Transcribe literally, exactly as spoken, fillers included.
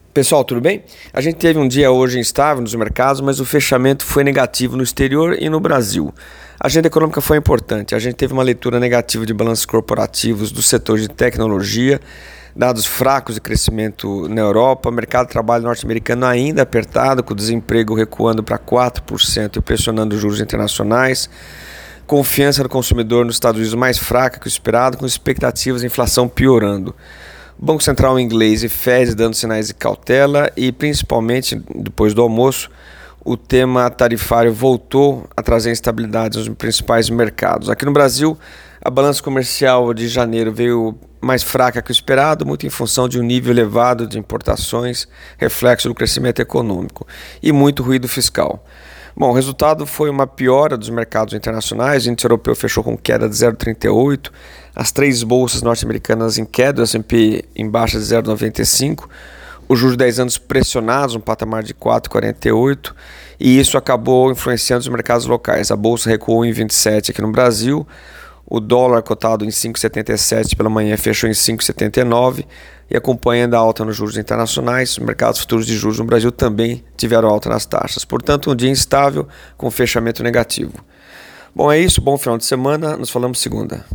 Pessoal, tudo bem? A gente teve um dia hoje instável nos mercados, mas o fechamento foi negativo no exterior e no Brasil. A agenda econômica foi importante. A gente teve uma leitura negativa de balanços corporativos do setor de tecnologia, dados fracos de crescimento na Europa, mercado de trabalho norte-americano ainda apertado, com o desemprego recuando para quatro por cento e pressionando os juros internacionais. Confiança do consumidor nos Estados Unidos mais fraca que o esperado, com expectativas de inflação piorando. Banco Central inglês e Fed dando sinais de cautela e, principalmente, depois do almoço, o tema tarifário voltou a trazer instabilidade nos principais mercados. Aqui no Brasil, a balança comercial de janeiro veio mais fraca que o esperado, muito em função de um nível elevado de importações, reflexo do crescimento econômico, e muito ruído fiscal. Bom, o resultado foi uma piora dos mercados internacionais. O índice europeu fechou com queda de zero vírgula trinta e oito, as três bolsas norte-americanas em queda, o S and P em baixa de zero vírgula noventa e cinco, os juros de dez anos pressionados, um patamar de quatro vírgula quarenta e oito, e isso acabou influenciando os mercados locais. A bolsa recuou em vinte e sete aqui no Brasil, o dólar cotado em cinco vírgula setenta e sete pela manhã fechou em cinco vírgula setenta e nove, e acompanhando a alta nos juros internacionais, os mercados futuros de juros no Brasil também tiveram alta nas taxas. Portanto, um dia instável com fechamento negativo. Bom, é isso. Bom final de semana. Nos falamos segunda.